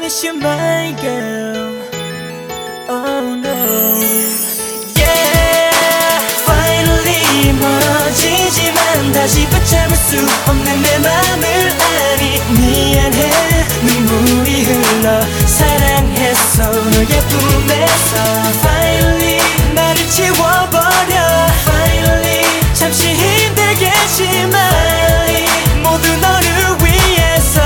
miss you my girl. Oh no. Yeah. Finally 멀어지지만 다시 붙잡을 수 없는 내 맘을 아니. 미안해 눈물이 흘러 사랑했어 너의 품에서. Finally 나를 지워버려. Finally 잠시 힘들겠지만 Finally 모두 너를 위해서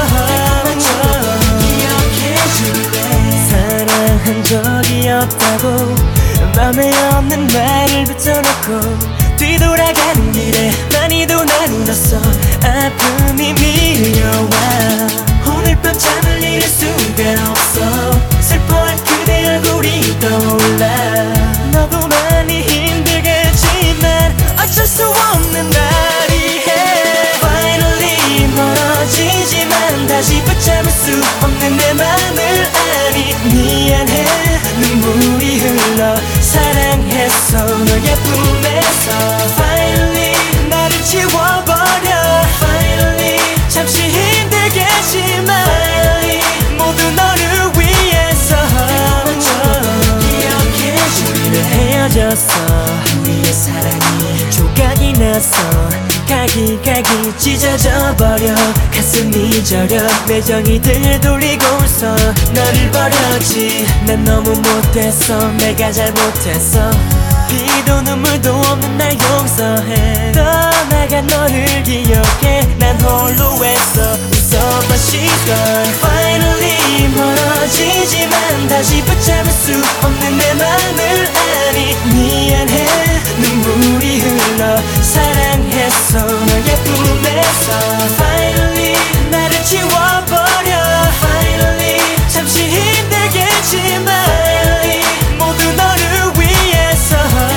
기억해줄래. 사랑한 적이 없다고 맘에 없는 말을 붙여놓고 뒤돌아가는 길에 많이도 난 울었어. 아픔이 밀려와 오늘 밤 잠을 잃을 수가 없어. 슬퍼할 그대 얼굴이 떠올라. 너도 많이 힘들겠지만 어쩔 수 없는 날이 해. Finally 멀어지지만 다시 붙잡을 수 없는 내 맘을 아니. 미안해 눈물이 흘러 사랑했어 너의 품에서. Finally 나를 지워버려. Finally 잠시 힘들겠지만 Finally 모두 너를 위해서 기억해줄래. 헤어졌어 우리의 사랑이 조각이 났어. 가기 찢어져 버려. 가슴이 저려 매정이 되돌리고 웃어. 너를 버렸지 난 너무 못했어. 내가 잘못했어. 피도 눈물도 없는 날 용서해. 떠나간 너를 기억해. 난 홀로 했어. 웃어봐 시선. Finally 멀어지지만 다시 붙잡을 수 없는 내 맘을 아니. 미안해 눈물이 흘러 사랑했어 너의 품에서. Finally 나를 지워버려. Finally 잠시 힘들겠지만 Finally 모두 너를 위해서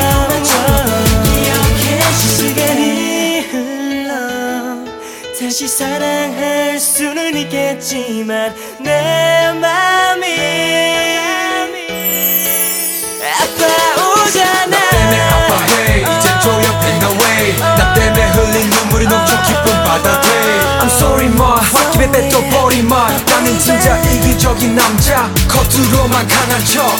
기억해줄. 시간이 흘러 다시 사랑할 수는 있겠지만 내 맘이 아파오잖아. 나 때문에 아파해 이젠 조용해 no way. 나 때문에 흘린 눈물이 넘쳐 깊은 바다 돼. I'm sorry 마 홧김에 뱉어버린 말. 나는 진짜 이기적인 남자 겉으로만 강한 척.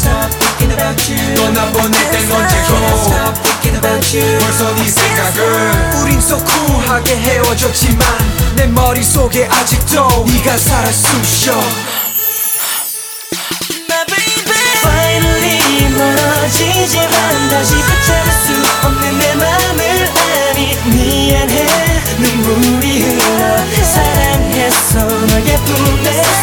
떠나보낼 땐 언제고 벌써 네 생각을. 우린 so cool하게 헤어졌지만 내 머릿속에 아직도 네가 살아 쑤셔. Finally 멀어지지만 다시 붙잡을 수 없는 내 맘을 아니. 미안해 눈물이 흘러 사랑했어 너의 품에서.